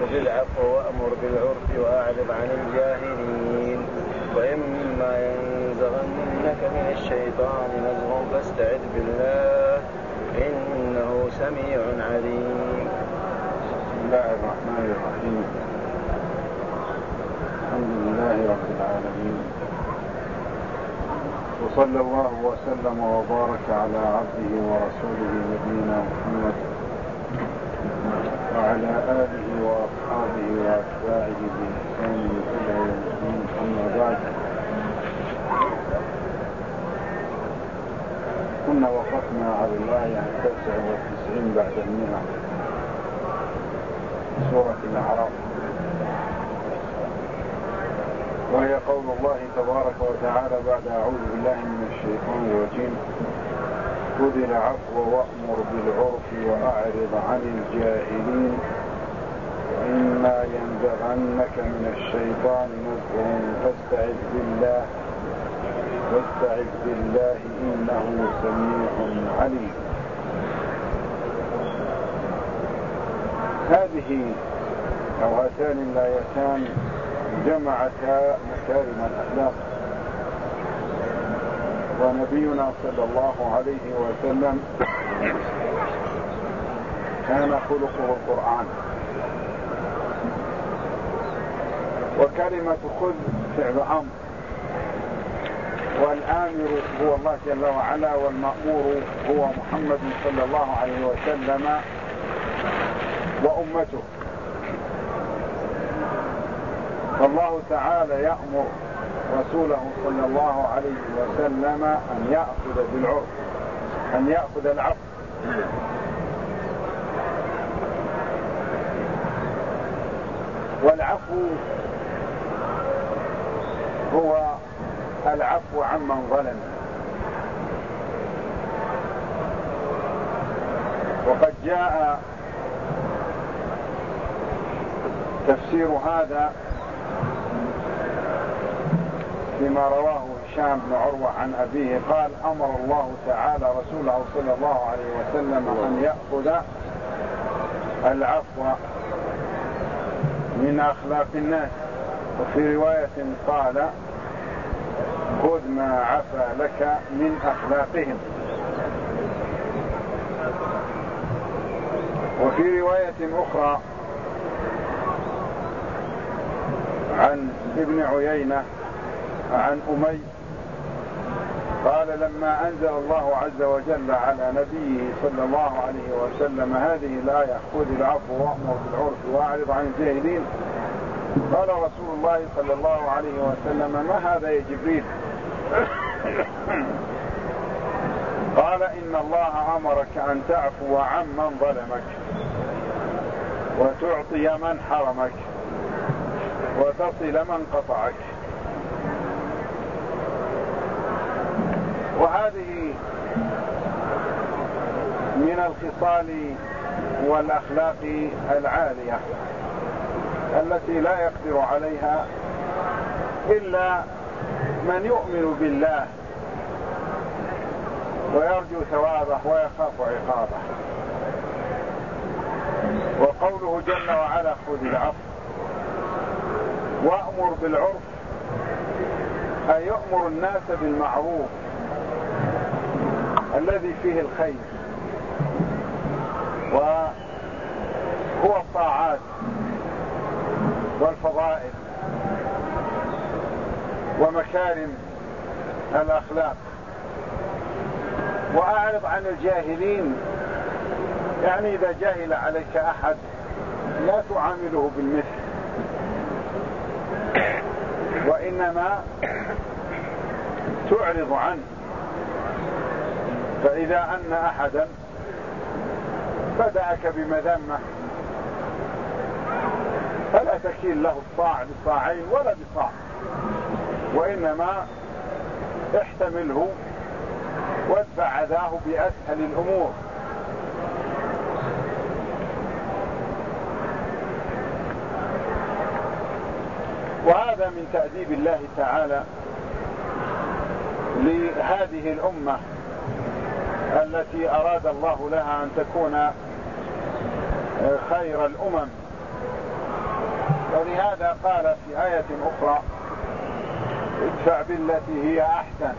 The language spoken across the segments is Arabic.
خذ العفو وأمر بالعرف وأعرض عن الجاهلين. وإما ينزغنك من الشيطان نزغ فاستعذ بالله إنه سميع عليم. بسم الله الرحمن الرحيم. الحمد لله رب العالمين، وصلى الله وسلم وبارك على عبده ورسوله نبينا محمد وعلى آله وأصحابه وأتباعه بإحسان إلى يوم الدين. أما بعد، كنا وقفنا على الآية 99 بعد 100 سورة الأعراف، وهي قول الله تبارك وتعالى بعد أعوذ بالله من الشيطان الرجيم: خذ العفو وأمر بالعرف وأعرض عن الجاهلين وإما ينزغنك من الشيطان نزغ فاستعذ بالله إنه سميع عليم. هذه أو هاتان الآيتان جمعتا مكارم الأخلاق، ونبينا صلى الله عليه وسلم كان خلقه القرآن. وكلمة خذ فعل أمر، والآمر هو الله جل وعلا، والمأمور هو محمد صلى الله عليه وسلم وأمته. فالله تعالى يأمر رسوله صلى الله عليه وسلم أن يأخذ بالعرف، أن يأخذ العفو. والعفو هو العفو عمن ظلم. وقد جاء تفسير هذا فيما رواه هشام بن عروة عن أبيه قال: أمر الله تعالى رسوله صلى الله عليه وسلم أن يأخذ العفو من أخلاق الناس. وفي رواية قال: خذ ما عفا لك من أخلاقهم. وفي رواية أخرى عن ابن عيينة عن أمي قال: لما أنزل الله عز وجل على نبيه صلى الله عليه وسلم هذه الآية: خذ العفو وأمر بالعرف وأعرض عن الجاهلين، قال رسول الله صلى الله عليه وسلم: ما هذا يا جبريل؟ قال: إن الله أمرك أن تعفو عمن ظلمك، وتعطي من حرمك، وتصل من قطعك. وهذه من الخصال والأخلاق العالية التي لا يقدر عليها إلا من يؤمن بالله ويرجو ثوابه ويخاف عقابه. وقوله جل وعلا: خذ العفو وأمر بالعرف، أي يأمر الناس بالمعروف الذي فيه الخير، وهو الطاعات والفضائل ومكارم الأخلاق. وأعرض عن الجاهلين، يعني إذا جاهل عليك أحد لا تعامله بالمثل، وإنما تعرض عنه. فإذا أن أحدا بدأك بمذمة فلا تكيل له الصاع بصاعين ولا بصاع، وإنما احتمله وادفع ذاه بأسهل الأمور. وهذا من تأديب الله تعالى لهذه الأمة التي أراد الله لها أن تكون خير الأمم، ولهذا قال في آية أخرى ادفع بالتي هي أحسن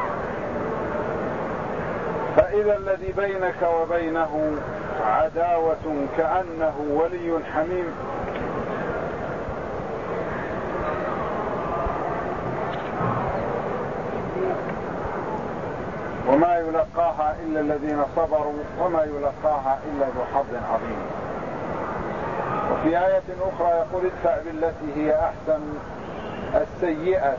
فإذا الذي بينك وبينه عداوة كأنه ولي حميم. وما يلقاها إلا الذين صبروا وما يلقاها إلا ذو حظ عظيم. وفي آية أخرى يقول ادفع بالتي هي أحسن السيئة،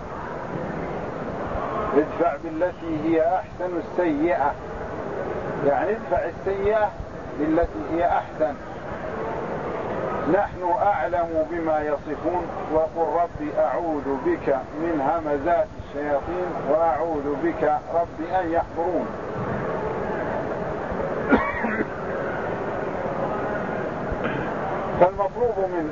ادفع بالتي هي أحسن السيئة، يعني ادفع السيئة بالتي هي أحسن. نحن أعلم بما يصفون وقل ربي أعوذ بك من همزات الشياطين وأعوذ بك ربي أن يحضرون. فالمطلوب من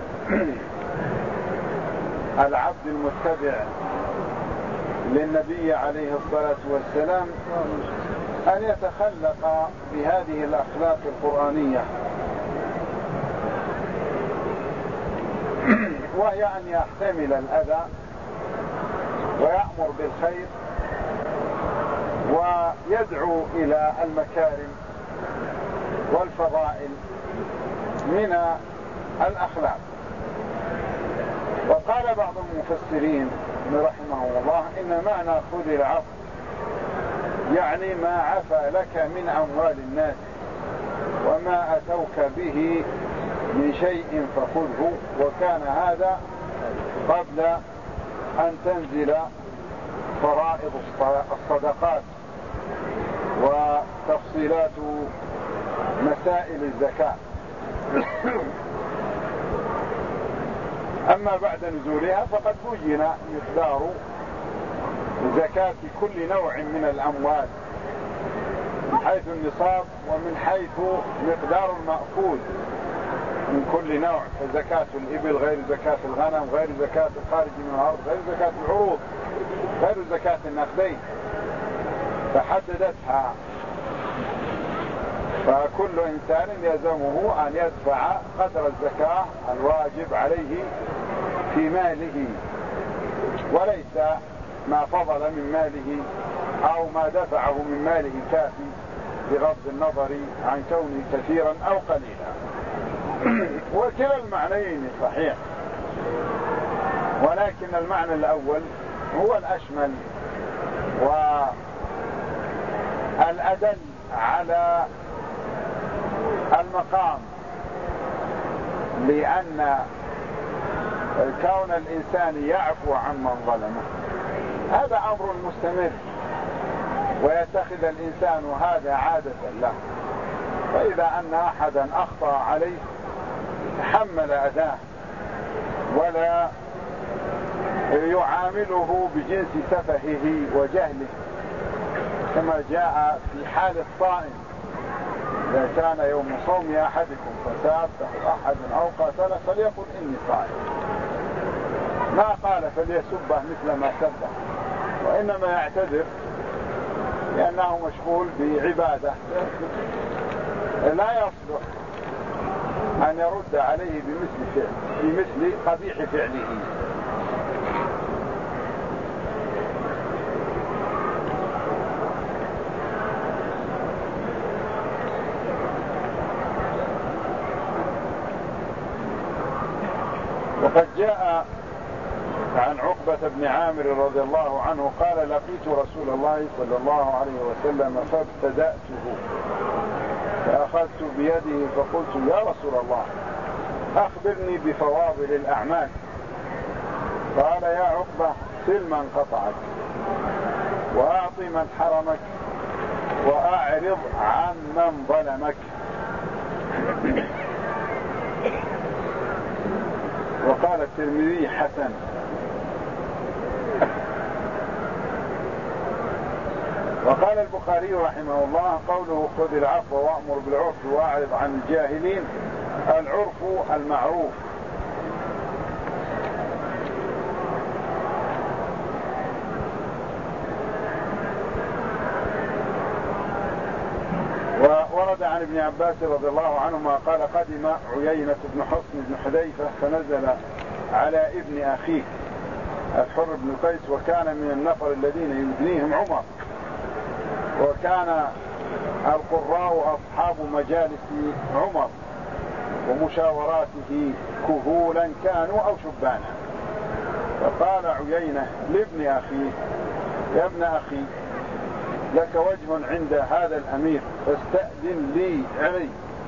العبد المتبع للنبي عليه الصلاة والسلام أن يتخلق بهذه الأخلاق القرآنية، وهي أن يحتمل الأذى ويأمر بالخير ويدعو إلى المكارم والفضائل من الأخلاق. وقال بعض المفسرين رحمه الله إن معنى خذ العفو يعني ما عفى لك من أموال الناس وما أتوك به من شيء فخذه. وكان هذا قبل أن تنزل فرائض الصدقات وتفصيلات مسائل الزكاة. أما بعد نزولها فقد بين مقدار زكاة كل نوع من الأموال من حيث النصاب ومن حيث مقدار المأخوذ من كل نوع، فزكاة الإبل غير زكاة الغنم غير زكاة الخارج من الأرض غير زكاة العروض غير زكاة النقدين، فحددتها. فكل إنسان يلزمه أن يدفع قدر الزكاة الواجب عليه في ماله، وليس ما فضل من ماله أو ما دفعه من ماله كافي بغض النظر عن كونه كثيرا أو قليلا. وكلا المعنيين صحيح، ولكن المعنى الأول هو الأشمل والأدل على المقام، لأن كون الإنسان يعفو عن من ظلمه هذا أمر مستمر، ويتخذ الإنسان هذا عادة له. فإذا أن أحدا أخطأ عليه تحمل أذاه ولا يعامله بجنس سفهه وجهله، كما جاء في حال الصائم إذا كان يوم صوم أحدكم فسابه أحد أو قاتله فليقل إني صائم، ما قال فليسبه مثل ما سبه، وإنما يعتذر لأنه مشغول بعبادة لا يصلح أن يرد عليه بمثل قبيح فعله. وقد جاء عن عقبة بن عامر رضي الله عنه قال لقيت رسول الله صلى الله عليه وسلم فابتدأته فأخذت بيده فقلت يا رسول الله أخبرني بفواضل الأعمال. قال يا عقبة سل من قطعك وأعط من حرمك وأعرض عن من ظلمك. وقال الترمذي حسن. وقال البخاري رحمه الله قوله خذ العفو وأمر بالعرف وأعرض عن الجاهلين، العرف المعروف. وورد عن ابن عباس رضي الله عنهما قال قدم عيينة بن حصن بن حذيفة فنزل على ابن أخيه الحر بن قيس، وكان من النفر الذين يدنيهم عمر، وكان القراء أصحاب مجالس عمر ومشاوراته كهولا كانوا أو شبانا. فقال عيينة لابن أخيه: يا ابن أخي، لك وجه عند هذا الأمير فاستأذن لي علي،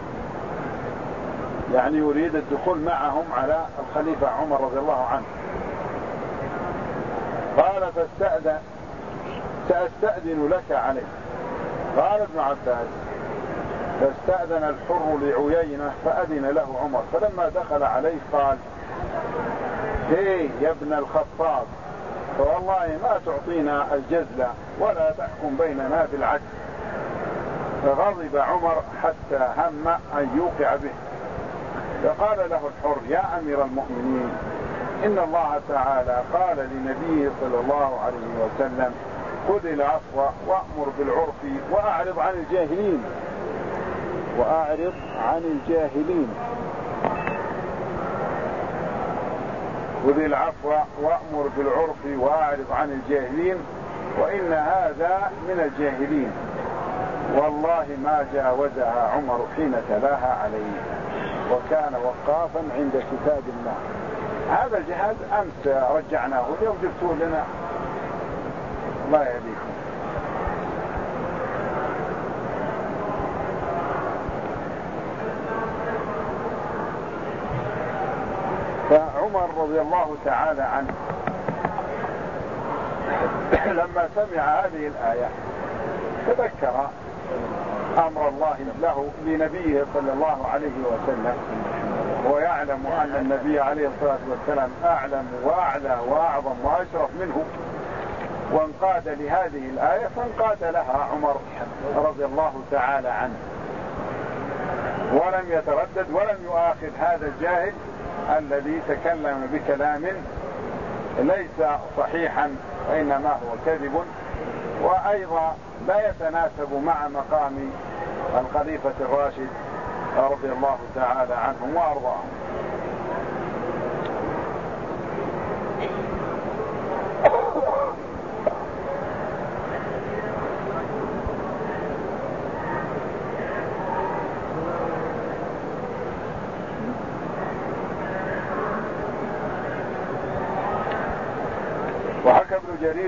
يعني يريد الدخول معهم على الخليفة عمر رضي الله عنه. قال سأستأذن لك عليه. قال ابن عباس: فاستأذن الحر لعيينة فأذن له عمر، فلما دخل عليه قال: هي يا ابن الخطاب، فوالله ما تعطينا الجزل ولا تحكم بيننا بالعدل. فغضب عمر حتى هم أن يوقع به، فقال له الحر: يا أمير المؤمنين، إن الله تعالى قال لنبيه صلى الله عليه وسلم: خذ العفو وأمر بالعرف وأعرض عن الجاهلين. وأعرض عن الجاهلين. خذ العفو وأمر بالعرف وأعرض عن الجاهلين، وإن هذا من الجاهلين. والله ما جاوزها عمر حين تلاها عليه، وكان وقافا عند كتاب الله. هذا الجهاز أمس رجعناه، اليوم جبتوه لنا، الله يهديكم. فعمر رضي الله تعالى عنه لما سمع هذه الآية تذكر أمر الله له لنبيه صلى الله عليه وسلم، ويعلم أن النبي عليه الصلاة والسلام أعلم وأعلى وأعظم وأشرف منه، وانقاد لهذه الآية فانقاد لها عمر رضي الله تعالى عنه، ولم يتردد ولم يؤاخذ هذا الجاهل الذي تكلم بكلام ليس صحيحا وإنما هو كذب، وأيضا لا يتناسب مع مقام الخليفة الراشد رضي الله تعالى عنهم وأرضاهم. وحكى ابن جرير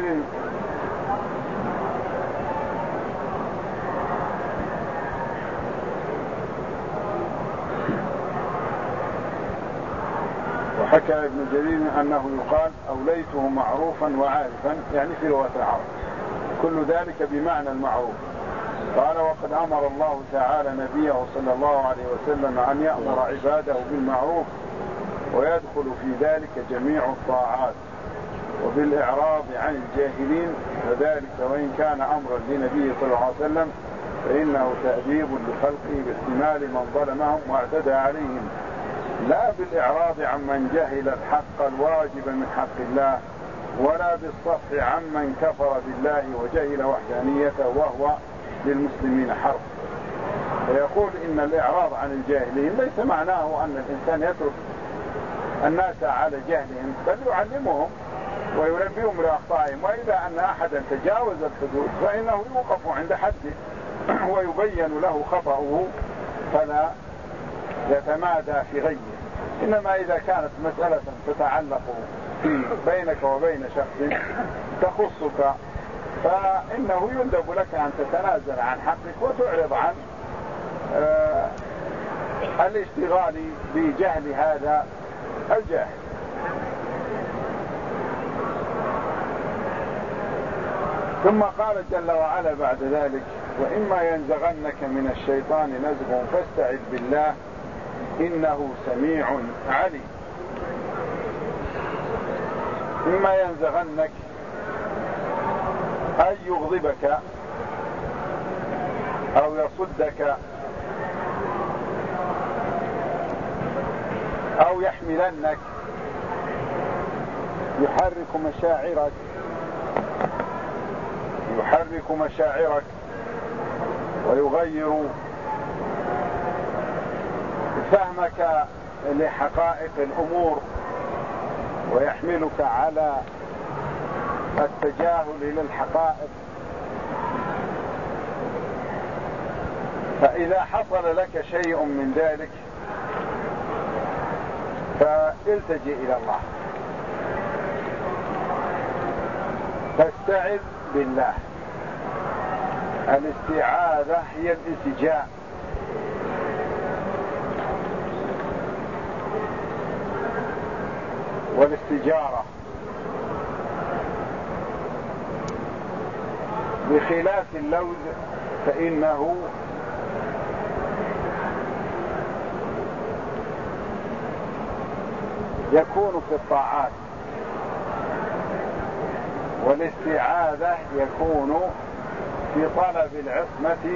أنه يقال: أوليته معروفا وعارفا، يعني في لغة العرب، كل ذلك بمعنى المعروف. قال: وقد أمر الله تعالى نبيه صلى الله عليه وسلم أن يأمر عباده بالمعروف، ويدخل في ذلك جميع الطاعات، وبالإعراض عن الجاهلين، فذلك وإن كان أمرا لنبيه صلى الله عليه وسلم فإنه تأديب لخلقه باحتمال من ظلمهم واعتدى عليهم، لا بالإعراض عن من جهل الحق الواجب من حق الله، ولا بالصفح عن من كفر بالله وجهل وحدانيته وهو للمسلمين حرب. فيقول إن الإعراض عن الجاهلين ليس معناه أن الإنسان يترك الناس على جهلهم، بل يعلمهم وينبههم لأخطائهم، وإذا أن أحدا تجاوز الحدود فإنه يوقف عند حده ويبين له خطأه فلا يتمادى في غيه. إنما إذا كانت مسألة تتعلق بينك وبين شخص تخصك فإنه يندب لك أن تتنازل عن حقك وتعرض عن الاشتغال بجهل هذا الجاهل. ثم قال جل وعلا بعد ذلك: وإما ينزغنك من الشيطان نزغ فاستعذ بالله إنه سميع عليم. إما ينزغنك أي يغضبك أو يصدك أو يحملنك، يحرك مشاعرك ويغير فهمك لحقائق الأمور ويحملك على التجاهل للحقائق. فإذا حصل لك شيء من ذلك فالتجئ إلى الله، فاستعذ بالله. الاستعاذة هي الالتجاء، والاستجارة، بخلاف اللوذ فإنه يكون في الطاعات، والاستعاذة يكون في طلب العصمة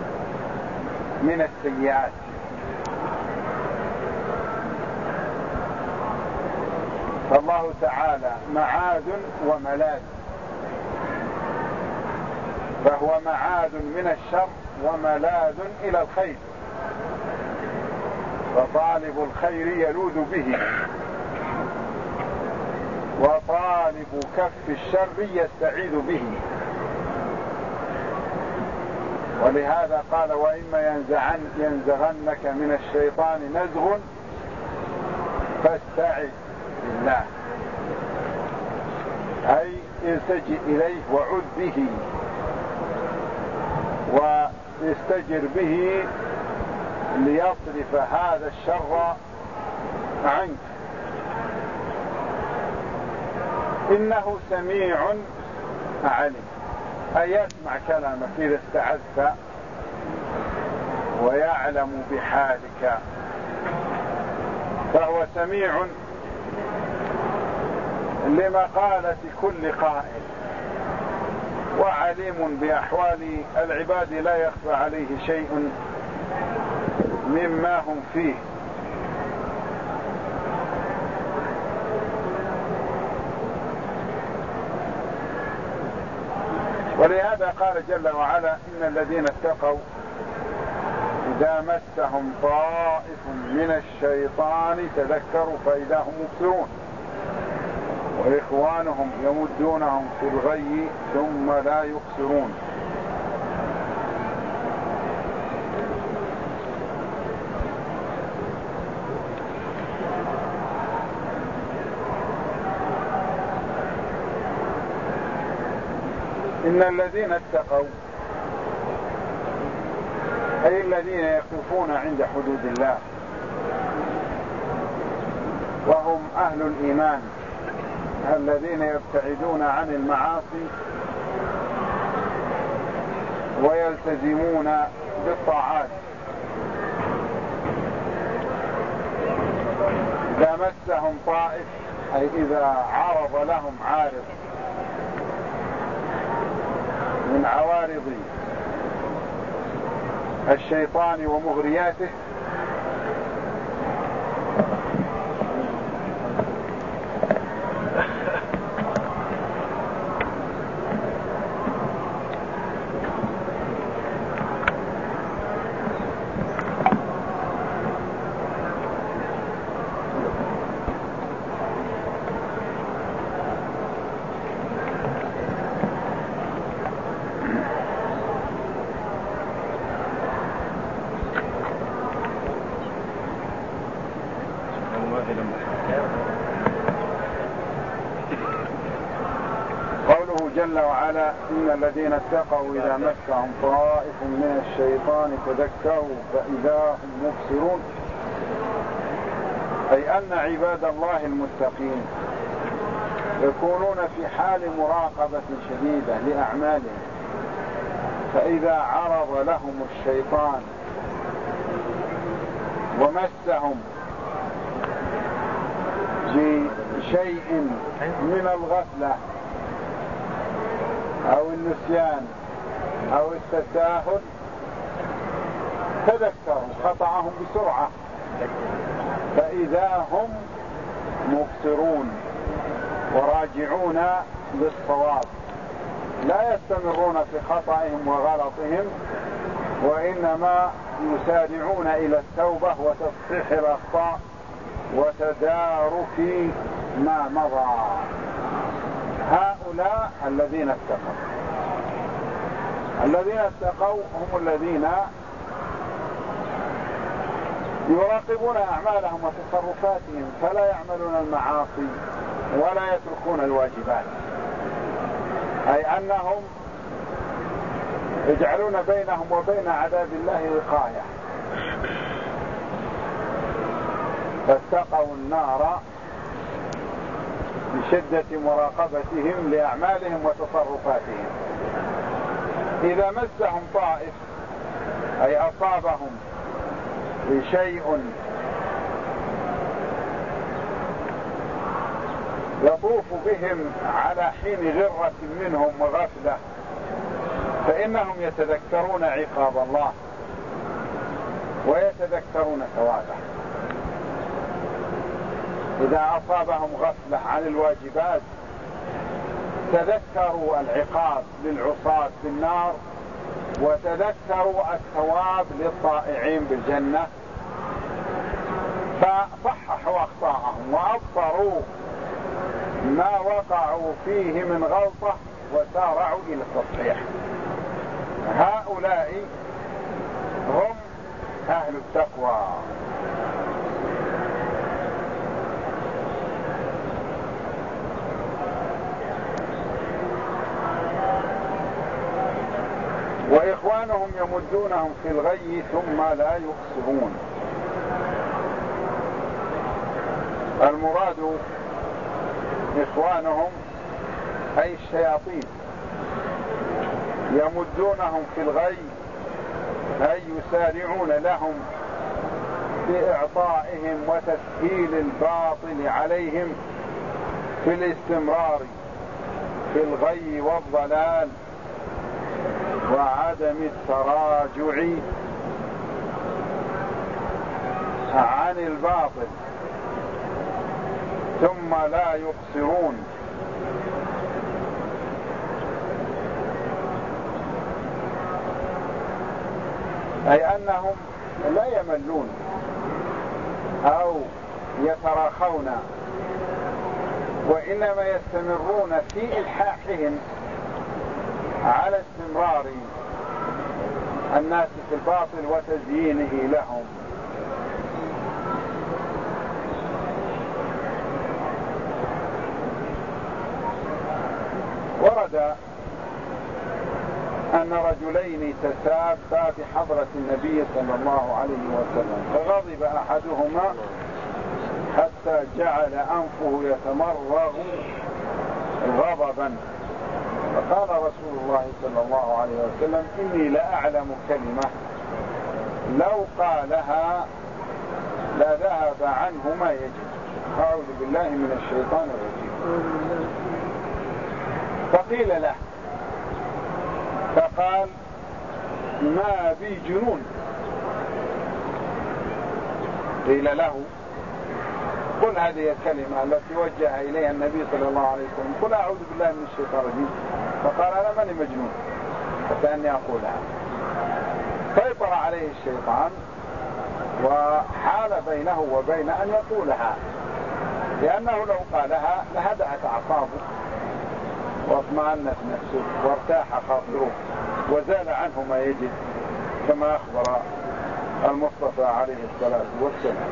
من السيئات. فالله تعالى معاذ وملاذ، فهو معاذ من الشر وملاذ إلى الخير، فطالب الخير يلوذ به، وطالب كف الشر يستعيذ به. ولهذا قال: وإما ينزغنك من الشيطان نزغ فاستعذ بالله، أي التجئ إليه وعذ به واستجر به ليصرف هذا الشر عنك. إنه سميع عليم، أي يسمع كلامك إذا استعذت ويعلم بحالك، فهو سميع لمقالة كل قائل، وعليم بأحوال العباد لا يخفى عليه شيء مما هم فيه. ولهذا قال جل وعلا: إن الذين اتقوا إذا مسهم طائف من الشيطان تذكروا فإذا هم مبصرون، وإخوانهم يمدونهم في الغي ثم لا يقصرون. إن الذين اتقوا أي الذين يقفون عند حدود الله، وهم أهل الإيمان الذين يبتعدون عن المعاصي ويلتزمون بالطاعات. إذا مسهم طائف أي إذا عرض لهم عارض من عوارض الشيطان ومغرياته جل وعلا: إن الذين اتقوا إذا مسهم طائف من الشيطان تذكروا فإذا هم مبصرون، أي أن عباد الله المتقين يكونون في حال مراقبة شديدة لأعمالهم، فإذا عرض لهم الشيطان ومسهم بشيء من الغفلة أو النسيان أو التساهل تذكروا خطأهم بسرعة فإذا هم مبصرون وراجعون للصواب، لا يستمرون في خطأهم وغلطهم، وإنما يسارعون إلى التوبة وتصحيح الأخطاء وتدارك ما مضى. هؤلاء الذين اتقوا. الذين اتقوا هم الذين يراقبون أعمالهم وتصرفاتهم فلا يعملون المعاصي ولا يتركون الواجبات، أي أنهم يجعلون بينهم وبين عذاب الله وقاية. فاتقوا النار بشدة مراقبتهم لأعمالهم وتصرفاتهم. إذا مسهم طائف أي أصابهم شيء يطوف بهم على حين غرة منهم وغفلة فإنهم يتذكرون عقاب الله ويتذكرون ثوابه. إذا أصابهم غفلة عن الواجبات تذكروا العقاب للعصاة في النار وتذكروا الثواب للطائعين بالجنة، فصححوا أخطاءهم وأبصروا ما وقعوا فيه من غلطة وسارعوا إلى التصحيح. هؤلاء هم أهل التقوى. وإخوانهم يمدونهم في الغي ثم لا يقصرون. المراد إخوانهم أي الشياطين يمدونهم في الغي أي يسارعون لهم بإعطائهم وتسهيل الباطل عليهم في الاستمرار في الغي والضلال وعدم التراجع عن الباطل ثم لا يقصرون. أي أنهم لا يملون أو يتراخون وإنما يستمرون في إلحاحهم على استمرار الناس في الباطل وتزيينه لهم. ورد أن رجلين تسابا بحضرة النبي صلى الله عليه وسلم فغضب أحدهما حتى جعل أنفه يتمرغ غضبا، فقال رسول الله صلى الله عليه وسلم إني لأعلم كلمة لو قالها لذهب عنه ما يجب. أعوذ بالله من الشيطان الرجيم. فقيل له فقال ما بي جنون. قيل له قل هذه الكلمة التي وجه إليها النبي صلى الله عليه وسلم قل أعوذ بالله من الشيطان الرجيم. فقال أنا ماني مجنون فكأني أقولها. سيطر عليه الشيطان وحال بينه وبين أن يقولها، لأنه لو قالها لهدأت أعصابه واطمأنت نفسه وارتاح خاطره وزال عنه ما يجد، كما أخبر المصطفى عليه الصلاة والسلام.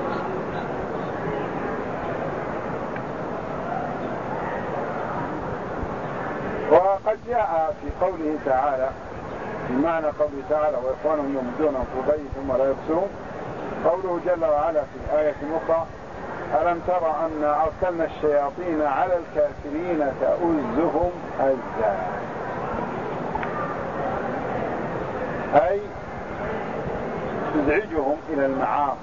وقد جاء في قوله تعالى بمعنى قوله تعالى وإخوانهم يمدونهم في الغي ثم لا يقصرون قوله جل وعلا في آية أخرى ألم ترى أن أرسلنا الشياطين على الكافرين تؤزهم أزا، أي تزعجهم إلى المعاصي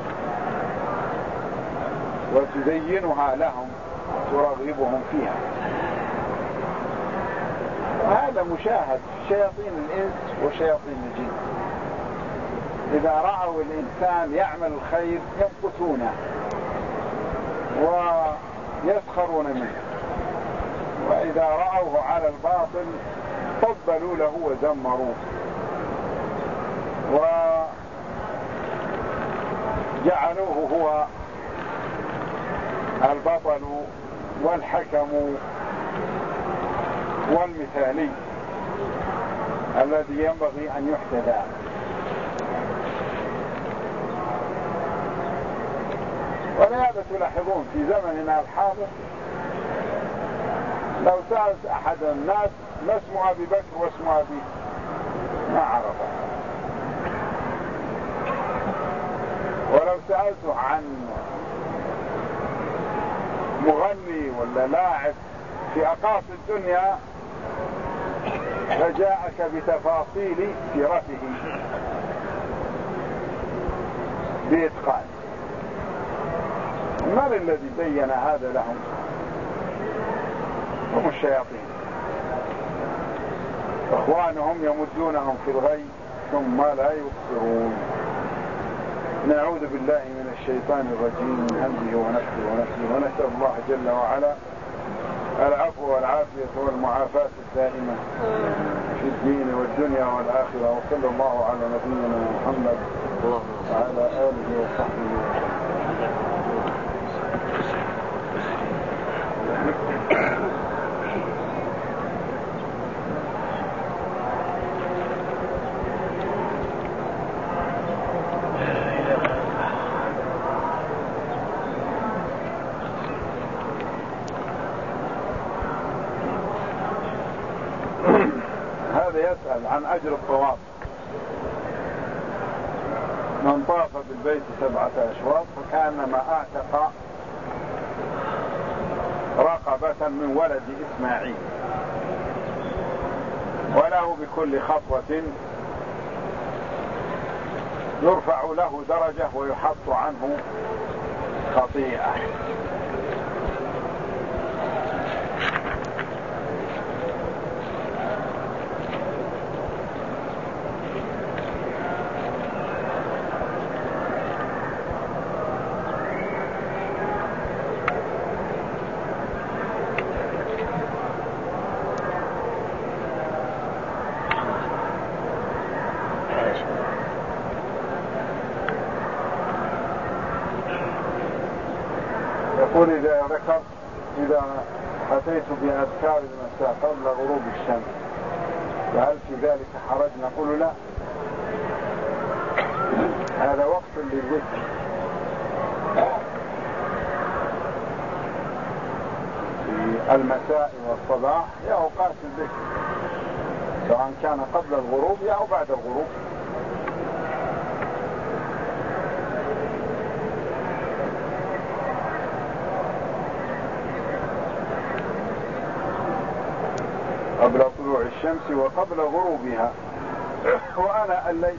وتزينها لهم وترغبهم فيها. وهذا مشاهد شياطين الإنس وشياطين الجن، إذا رأوا الإنسان يعمل الخير يمقتونه ويسخرون منه، وإذا رأوه على الباطل طبلوا له وزمروه. وجعلوه هو البطل والحكم والمثالي الذي ينبغي أن يحتذى. ولهذا تلاحظون في زمننا الحاضر لو سألت أحد الناس ما اسم أبي بكر واسم أبيه ما عرفه، ولو سألته عن مغني ولا لاعب في أقاصي الدنيا فجاءك بتفاصيل سيرته بإتقان. من الذي بين هذا لهم؟ هم الشياطين، إخوانهم يمدونهم في الغي ثم لا يبصرون. نعوذ بالله من الشيطان الرجيم من همزه ونفخه ونفسه، ونسأل الله جل وعلا العفو والعافية والمعافاة الدائمة في الدين والدنيا والآخرة. وصلى الله على نبينا محمد وعلى آله وصحبه وسلم. يسأل عن أجر الطواف. من طاف بالبيت 7 أشواط فكأنما أعتق رقبة من ولد إسماعيل، وله بكل خطوة يرفع له درجة ويحط عنه خطيئة. يقول إذا أتيت بأذكار المساء قبل غروب الشمس فهل في ذلك حرج؟ نقول لا، هذا وقت للذكر، في المساء والصباح هي أوقات الذكر، سواء كان قبل الغروب أو بعد الغروب. قبل طلوع الشمس وقبل غروبها وأنا الليل.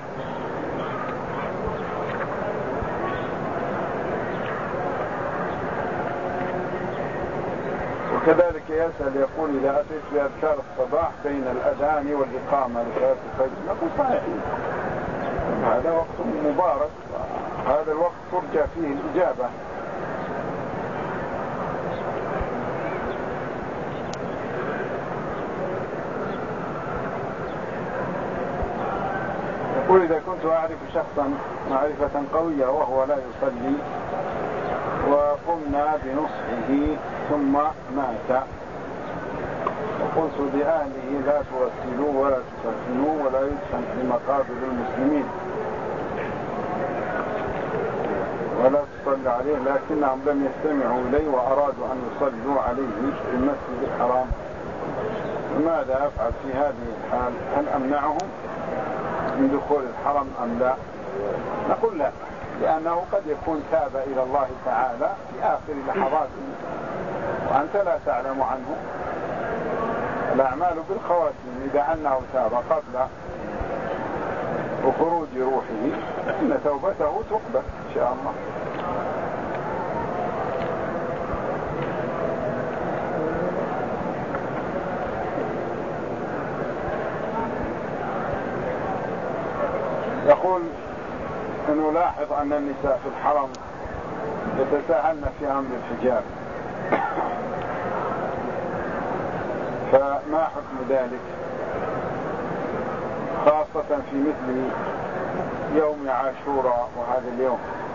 وكذلك يسأل يقول إذا أتيت بأذكار الصباح بين الأذان والإقامة لصلاة الفجر نقول صحيح، هذا وقت مبارك، هذا الوقت ترجى فيه الإجابة. يقول إذا كنت أعرف شخصا معرفة قوية وهو لا يصلي وقمنا بنصحه ثم مات، وقلت لأهله لا توسلوا ولا تكفنوا ولا يدفن في مقابر المسلمين ولا تصلى عليه، لكنهم لم يستمعوا إلي وأرادوا أن يصلوا عليه في المسجد الحرام، ماذا أفعل في هذه الحال؟ هل أمنعهم من دخول الحرم أم لا؟ نقول لا، لأنه قد يكون تاب إلى الله تعالى في آخر لحظاته وأنت لا تعلم عنه. الأعمال بالخواتيم، إذا أنه تاب قبل وخروج روحه فإن توبته تقبل إن شاء الله. يقول أنه لاحظ أن النساء في الحرم يتساهلن في أمر الحجاب، فما حكم ذلك خاصة في مثل يوم عاشوراء وهذا اليوم.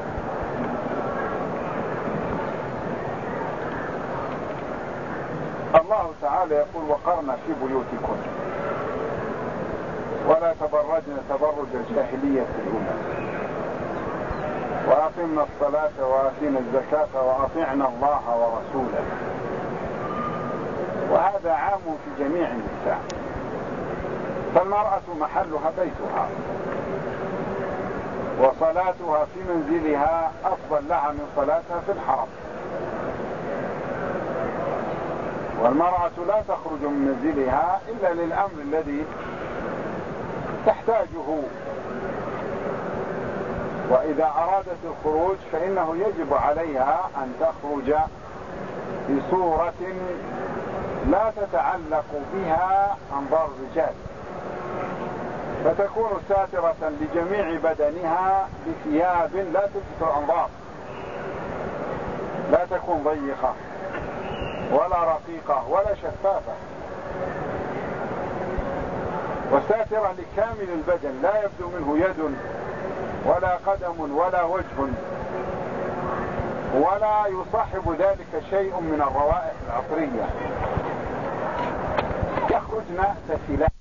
الله تعالى يقول وقرن في بيوتكم ولا تبرجن تبرج الجاهلية الأولى وأقمنا الصلاة وآتينا الزكاة وأطعنا الله ورسوله. وهذا عام في جميع النساء، فالمرأة محلها بيتها وصلاتها في منزلها أفضل لها من صلاتها في الحرم. والمرأة لا تخرج من منزلها إلا للأمر الذي تحتاجه، وإذا أرادت الخروج فإنه يجب عليها أن تخرج بصورة لا تتعلق بها أنظار الرجال، فتكون ساترة لجميع بدنها بثياب لا تلفت الأنظار، لا تكون ضيقة ولا رقيقة ولا شفافة، وساترة لكامل البدن لا يبدو منه يد ولا قدم ولا وجه، ولا يصاحب ذلك شيء من الروائح العطرية. يخرجن تفلات